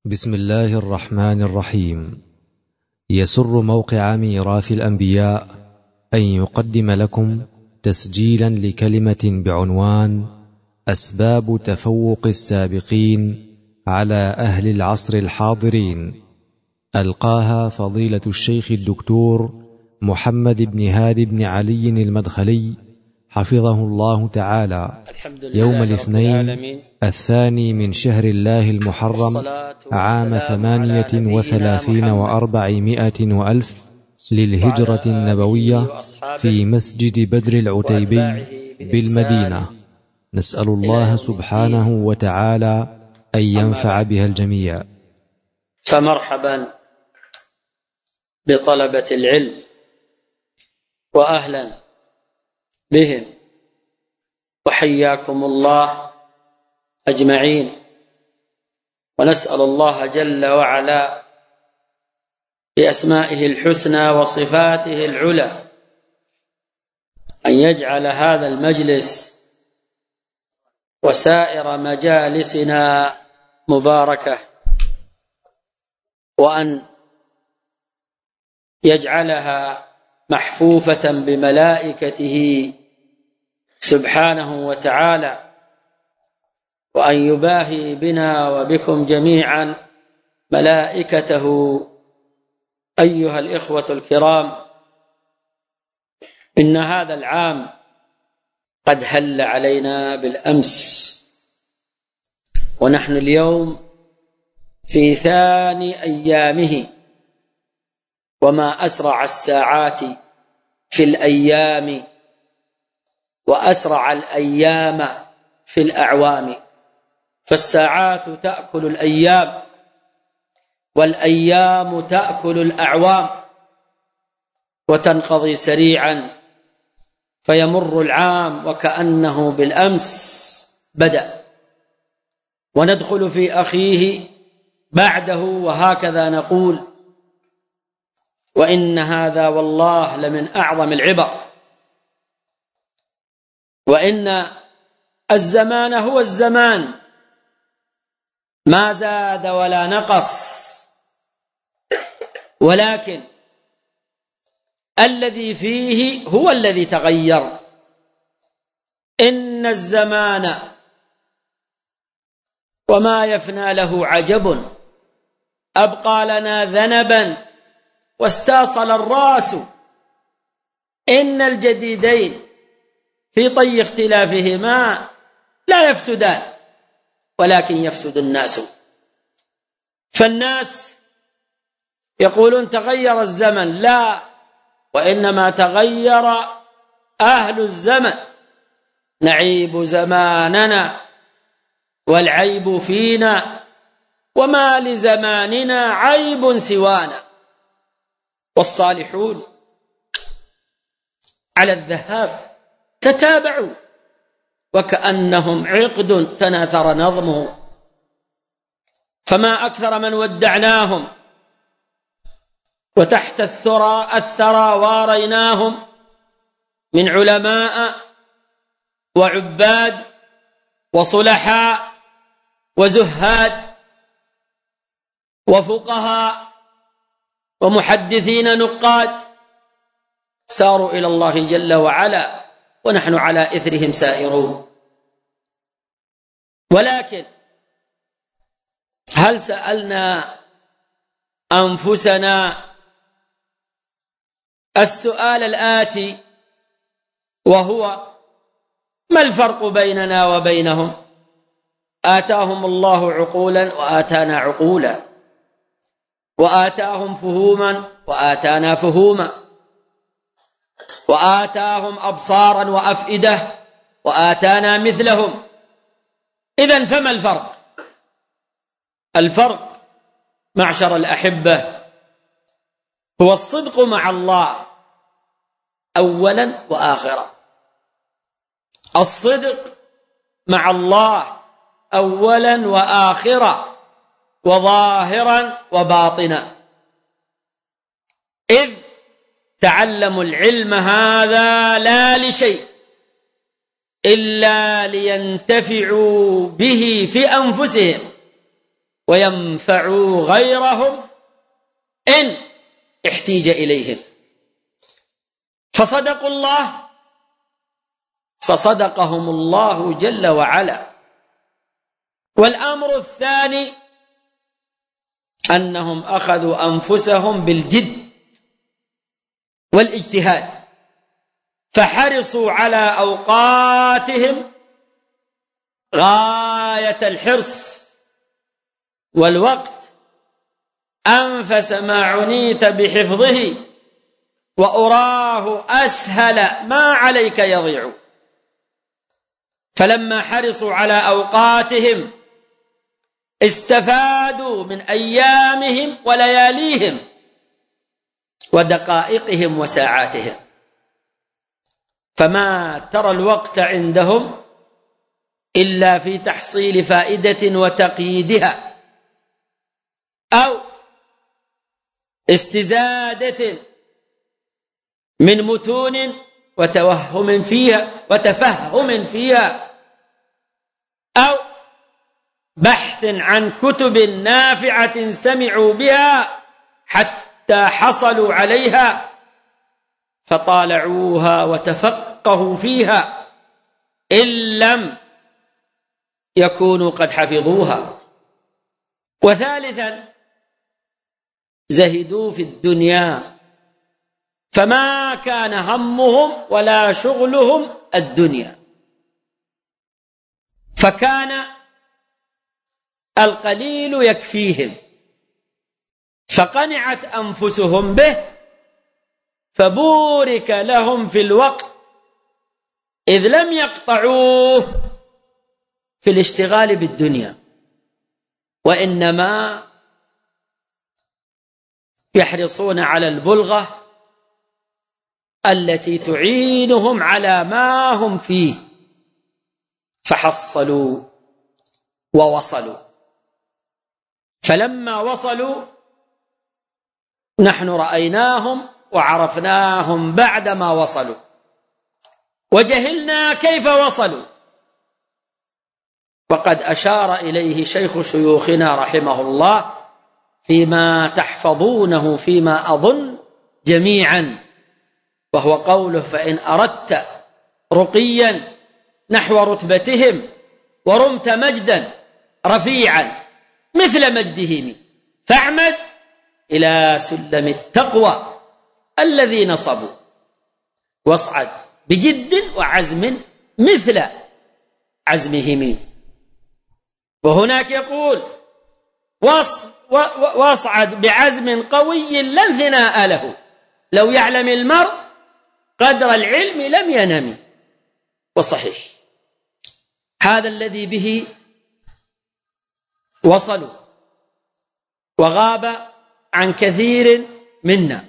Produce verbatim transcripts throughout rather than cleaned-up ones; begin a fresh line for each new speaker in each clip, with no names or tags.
بسم الله الرحمن الرحيم. يسر موقع ميراث الأنبياء أن يقدم لكم تسجيلا لكلمة بعنوان أسباب تفوق السابقين على أهل العصر الحاضرين، ألقاها فضيلة الشيخ الدكتور محمد بن هادي بن علي المدخلي حفظه الله تعالى، يوم الاثنين الثاني من شهر الله المحرم عام ثمانية وثلاثين وأربعمائة وألف للهجرة النبوية في مسجد بدر العتيبي بالمدينة. نسأل الله سبحانه وتعالى أن ينفع بها الجميع.
فمرحبا بطلبة العلم وأهلا بهم، وحياكم الله أجمعين. ونسأل الله جل وعلا بأسمائه الحسنى وصفاته العلى أن يجعل هذا المجلس وسائر مجالسنا مباركة، وأن يجعلها محفوفة بملائكته سبحانه وتعالى، وأن يباهي بنا وبكم جميعا ملائكته. أيها الإخوة الكرام، إن هذا العام قد هل علينا بالأمس، ونحن اليوم في ثاني أيامه، وما أسرع الساعات في الأيام وأسرع الأيام في الأعوام، فالساعات تأكل الأيام والأيام تأكل الأعوام، وتنقضي سريعا فيمر العام وكأنه بالأمس بدأ، وندخل في أخيه بعده، وهكذا نقول. وإن هذا والله لمن أعظم العبر، وإن الزمان هو الزمان، ما زاد ولا نقص، ولكن الذي فيه هو الذي تغير. إن الزمان وما يفنى له عجب، أبقى لنا ذنبا واستاصل الراس. إن الجديدين في طي اختلافهما لا يفسدان، ولكن يفسد الناس. فالناس يقولون تغير الزمن، لا، وإنما تغير أهل الزمن. نعيب زماننا والعيب فينا، وما لزماننا عيب سوانا. والصالحون على الذهاب تتابعوا، وكأنهم عقد تناثر نظمه، فما أكثر من ودعناهم وتحت الثرى الثرى واريناهم من علماء وعباد وصلحاء وزهاد وفقهاء ومحدثين نقاد، ساروا إلى الله جل وعلا، ونحن على إثرهم سائرون. ولكن هل سألنا أنفسنا السؤال الآتي، وهو: ما الفرق بيننا وبينهم؟ آتاهم الله عقولا وآتانا عقولا، وآتاهم فهوما وآتانا فهوما، وآتاهم أبصارا وأفئدة وآتانا مثلهم. إذن فما الفرق؟ الفرق معشر الأحبة هو الصدق مع الله أولا وآخرا. الصدق مع الله أولا وآخرا، وظاهرا وباطنا. إذ تعلموا العلم هذا لا لشيء إلا لينتفعوا به في أنفسهم، وينفعوا غيرهم إن احتيج إليهم. فصدقوا الله فصدقهم الله جل وعلا. والأمر الثاني أنهم أخذوا أنفسهم بالجد والاجتهاد، فحرصوا على أوقاتهم غاية الحرص، والوقت أنفس ما عنيت بحفظه، وأراه أسهل ما عليك يضيع. فلما حرصوا على أوقاتهم استفادوا من أيامهم ولياليهم ودقائقهم وساعاتهم، فما ترى الوقت عندهم إلا في تحصيل فائدة وتقييدها، أو استزادة من متون وتوهم فيها وتفهم فيها، أو بحث عن كتب نافعة سمعوا بها حتى حصلوا عليها فطالعوها وتفقهوا فيها إن لم يكونوا قد حفظوها. وثالثا زهدوا في الدنيا، فما كان همهم ولا شغلهم الدنيا، فكان القليل يكفيهم، فقنعت أنفسهم به، فبورك لهم في الوقت إذ لم يقطعوه في الاشتغال بالدنيا، وإنما يحرصون على البلغة التي تعينهم على ما هم فيه، فحصلوا ووصلوا. فلما وصلوا نحن رأيناهم وعرفناهم بعدما وصلوا، وجهلنا كيف وصلوا، وقد أشار إليه شيخ شيوخنا رحمه الله فيما تحفظونه فيما أظن جميعا، وهو قوله: فإن أردت رقيا نحو رتبتهم ورمت مجدا رفيعا مثل مجدهم فاعمد إلى سلم التقوى الذي نصبوا، واصعد بجد وعزم مثل عزمهم. وهناك يقول: واصعد بعزم قوي لا انثناء له، لو يعلم المرء قدر العلم لم ينم. وصحيح هذا الذي به وصلوا، وغاب عن كثير منا.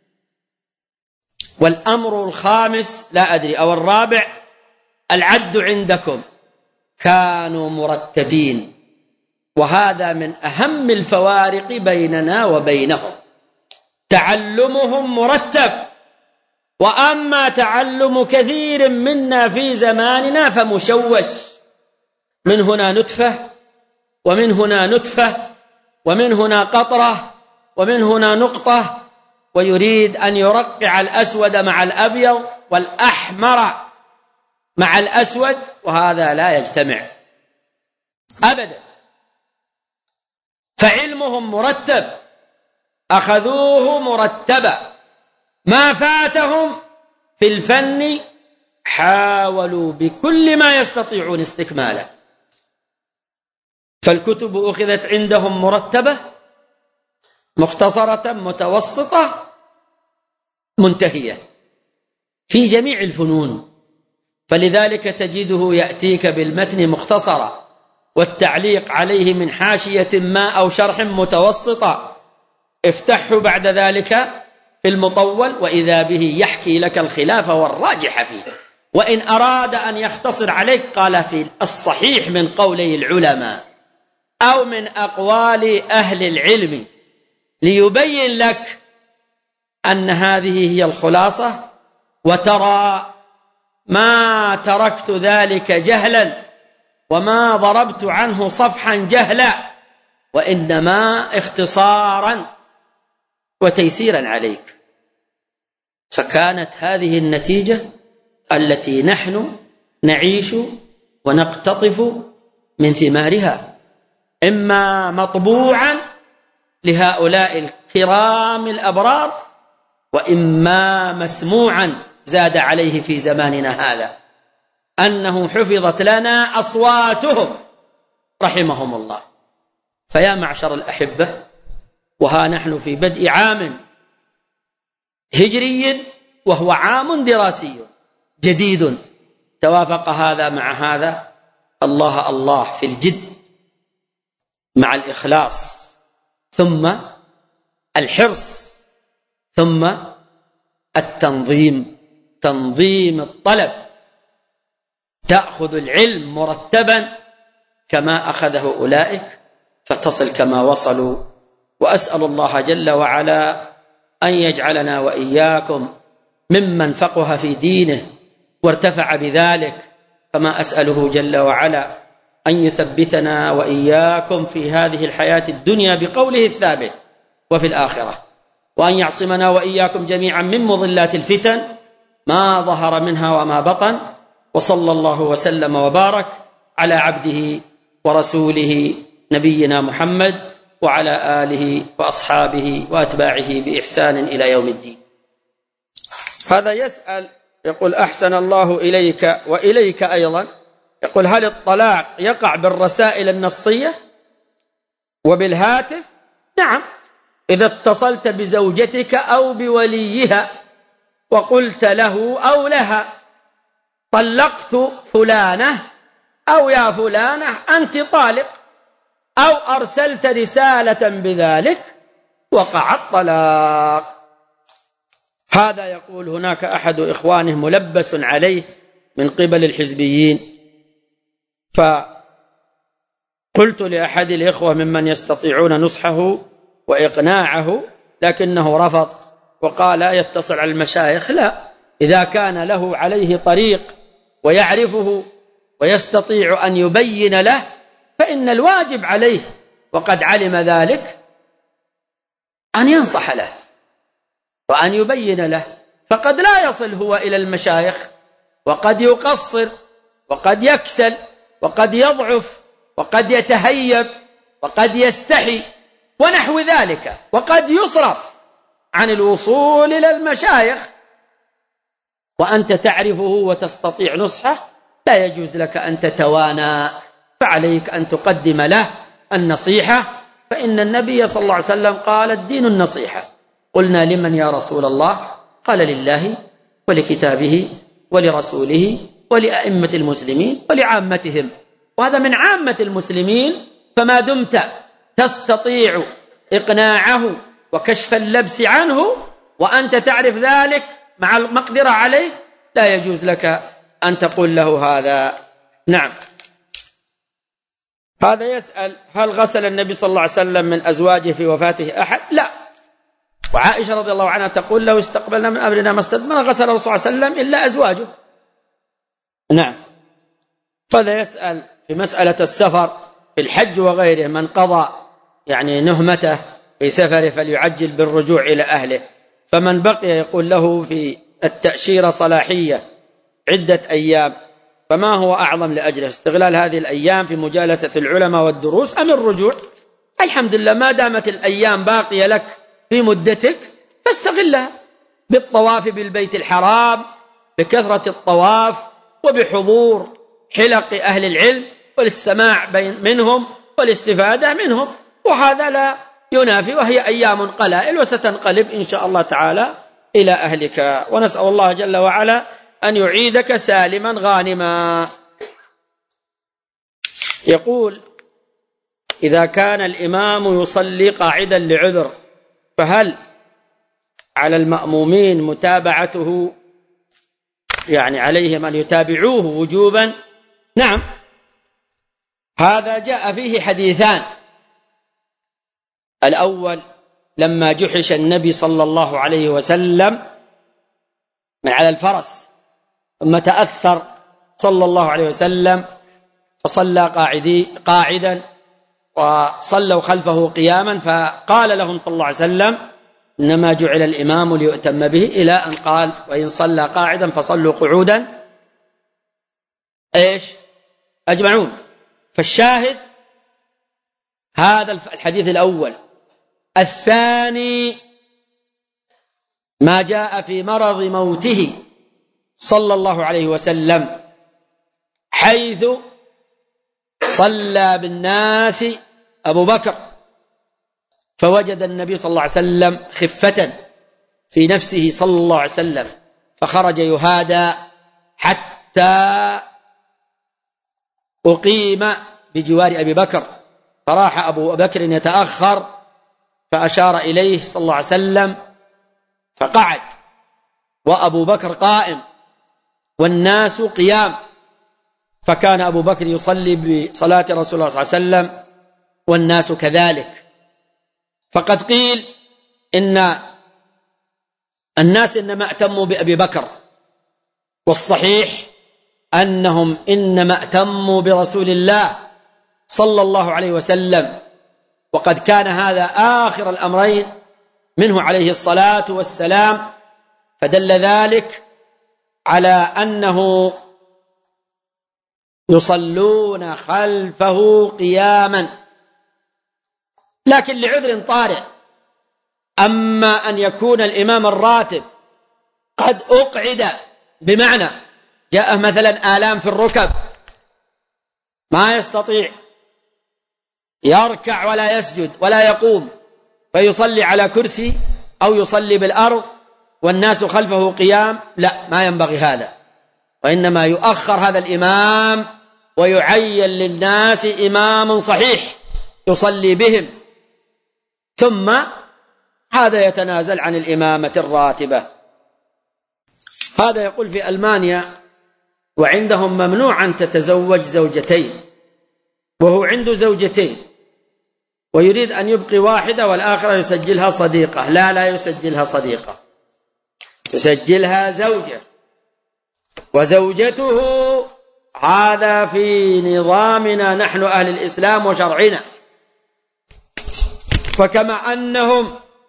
والأمر الخامس لا أدري أو الرابع العد عندكم، كانوا مرتبين، وهذا من أهم الفوارق بيننا وبينهم، تعلمهم مرتب. وأما تعلم كثير منا في زماننا فمشوش، من هنا نتفة، ومن هنا نتفة، ومن هنا قطرة، ومن هنا نقطة، ويريد أن يرقع الأسود مع الأبيض والأحمر مع الأسود، وهذا لا يجتمع أبدا. فعلمهم مرتب، أخذوه مرتبا، ما فاتهم في الفن حاولوا بكل ما يستطيعون استكماله. فالكتب أخذت عندهم مرتبة، مختصرة، متوسطة، منتهية في جميع الفنون. فلذلك تجده يأتيك بالمتن مختصرة، والتعليق عليه من حاشية ما أو شرح متوسطة، افتحه بعد ذلك في المطول وإذا به يحكي لك الخلاف والراجح فيه. وإن أراد أن يختصر عليك قال في الصحيح من قولي العلماء أو من أقوال أهل العلم، ليبين لك أن هذه هي الخلاصة. وترى ما تركت ذلك جهلا، وما ضربت عنه صفحا جهلا، وإنما اختصارا وتيسيرا عليك. فكانت هذه النتيجة التي نحن نعيش ونقتطف من ثمارها، إما مطبوعا لهؤلاء الكرام الأبرار، وإما مسموعا زاد عليه في زماننا هذا، أنه حفظت لنا أصواتهم رحمهم الله. فيا معشر الأحبة، وها نحن في بدء عام هجري وهو عام دراسي جديد، توافق هذا مع هذا. الله الله في الجد مع الإخلاص، ثم الحرص، ثم التنظيم، تنظيم الطلب، تأخذ العلم مرتبا كما أخذه أولئك فتصل كما وصلوا. وأسأل الله جل وعلا أن يجعلنا وإياكم ممن فقه في دينه وارتفع بذلك، كما أسأله جل وعلا أن يثبتنا وإياكم في هذه الحياة الدنيا بقوله الثابت وفي الآخرة، وأن يعصمنا وإياكم جميعا من مضلات الفتن ما ظهر منها وما بطن. وصلى الله وسلم وبارك على عبده ورسوله نبينا محمد وعلى آله وأصحابه وأتباعه بإحسان إلى يوم الدين. هذا يسأل يقول: أحسن الله إليك وإليك أيضا، يقول: هل الطلاق يقع بالرسائل النصية وبالهاتف؟ نعم، إذا اتصلت بزوجتك أو بوليها وقلت له أو لها: طلقت فلانة، أو يا فلانة أنت طالق، أو أرسلت رسالة بذلك، وقع الطلاق. هذا يقول هناك أحد إخوانه ملبس عليه من قبل الحزبيين، فقلت لأحد الإخوة ممن يستطيعون نصحه وإقناعه لكنه رفض وقال: لا يتصل على المشايخ. لا، إذا كان له عليه طريق ويعرفه ويستطيع أن يبين له فإن الواجب عليه، وقد علم ذلك، أن ينصح له وأن يبين له. فقد لا يصل هو إلى المشايخ، وقد يقصر، وقد يكسل، وقد يضعف، وقد يتهيب، وقد يستحي ونحو ذلك، وقد يصرف عن الوصول إلى المشايخ، وأنت تعرفه وتستطيع نصحه، لا يجوز لك أن تتوانى، فعليك أن تقدم له النصيحة. فإن النبي صلى الله عليه وسلم قال: الدين النصيحة. قلنا: لمن يا رسول الله؟ قال: لله ولكتابه ولرسوله ولأئمة المسلمين ولعامتهم. وهذا من عامة المسلمين، فما دمت تستطيع إقناعه وكشف اللبس عنه وأنت تعرف ذلك مع المقدرة عليه، لا يجوز لك أن تقول له هذا. نعم. هذا يسأل: هل غسل النبي صلى الله عليه وسلم من أزواجه في وفاته أحد؟ لا. وعائشة رضي الله عنها تقول: لو استقبلنا من أمرنا ما استدبرنا غسل الرسول صلى الله عليه وسلم إلا أزواجه. نعم. فهذا يسأل في مسألة السفر في الحج وغيره: من قضى يعني نهمته في سفره فليعجل بالرجوع إلى أهله، فمن بقي يقول له في التأشيرة صلاحية عدة أيام، فما هو أعظم لأجله؟ استغلال هذه الأيام في مجالسة العلماء والدروس أم الرجوع؟ الحمد لله، ما دامت الأيام باقية لك في مدتك فاستغلها بالطواف بالبيت الحرام، بكثرة الطواف، وبحضور حلق أهل العلم والاستماع منهم والاستفادة منهم، وهذا لا ينافي، وهي أيام قلائل وستنقلب إن شاء الله تعالى إلى أهلك. ونسأل الله جل وعلا أن يعيدك سالما غانما. يقول: إذا كان الإمام يصلي قاعدا لعذر، فهل على المأمومين متابعته؟ يعني عليهم أن يتابعوه وجوبا؟ نعم، هذا جاء فيه حديثان. الأول: لما جحش النبي صلى الله عليه وسلم من على الفرس ثم تأثر صلى الله عليه وسلم فصلى قاعدي قاعدا، وصلوا خلفه قياما، فقال لهم صلى الله عليه وسلم: إنما جعل الإمام ليؤتم به، إلى أن قال: وإن صلى قاعدا فصلوا قعودا إيش أجمعون. فالشاهد هذا الحديث الأول. الثاني ما جاء في مرض موته صلى الله عليه وسلم، حيث صلى بالناس أبو بكر، فوجد النبي صلى الله عليه وسلم خفة في نفسه صلى الله عليه وسلم، فخرج يهادى حتى أقيم بجوار أبي بكر، فراح أبو بكر يتأخر فأشار إليه صلى الله عليه وسلم فقعد، وأبو بكر قائم والناس قيام، فكان أبو بكر يصلي بصلاة رسول الله صلى الله عليه وسلم والناس كذلك. فقد قيل إن الناس إنما ائتموا بأبي بكر، والصحيح أنهم إنما ائتموا برسول الله صلى الله عليه وسلم، وقد كان هذا آخر الأمرين منه عليه الصلاة والسلام، فدل ذلك على أنه يصلون خلفه قياما، لكن لعذر طارئ. أما أن يكون الإمام الراتب قد أقعد، بمعنى جاء مثلا آلام في الركب ما يستطيع يركع ولا يسجد ولا يقوم، فيصلي على كرسي أو يصلي بالأرض والناس خلفه قيام، لا، ما ينبغي هذا، وإنما يؤخر هذا الإمام ويعين للناس إمام صحيح يصلي بهم، ثم هذا يتنازل عن الإمامة الراتبة. هذا يقول في ألمانيا وعندهم ممنوع أن تتزوج زوجتين، وهو عنده زوجتين ويريد أن يبقي واحدة والآخرة يسجلها صديقة. لا لا يسجلها صديقة، يسجلها زوجة، وزوجته هذا في نظامنا نحن أهل الإسلام وشرعنا. فكما أنهم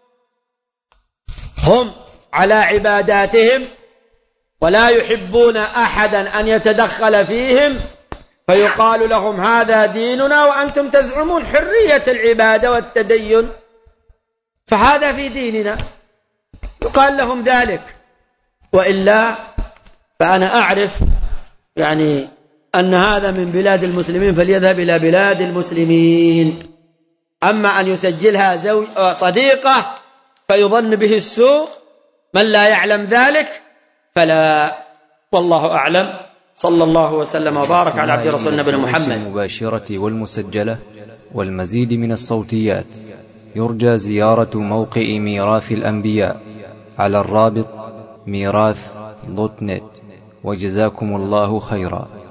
هم على عباداتهم ولا يحبون أحدا أن يتدخل فيهم، فيقال لهم هذا ديننا وأنتم تزعمون حرية العبادة والتدين، فهذا في ديننا، يقال لهم ذلك. وإلا فأنا أعرف يعني أن هذا من بلاد المسلمين فليذهب إلى بلاد المسلمين. أما أن يسجلها زوج صديقة فيظن به السوء من لا يعلم ذلك فلا، والله أعلم. صلى الله وسلم وبارك على عبد رسول نبينا محمد.
المباشرة والمسجلة والمزيد من الصوتيات يرجى زيارة موقع ميراث الأنبياء على الرابط ميراث دوت نت، وجزاكم الله خيرا.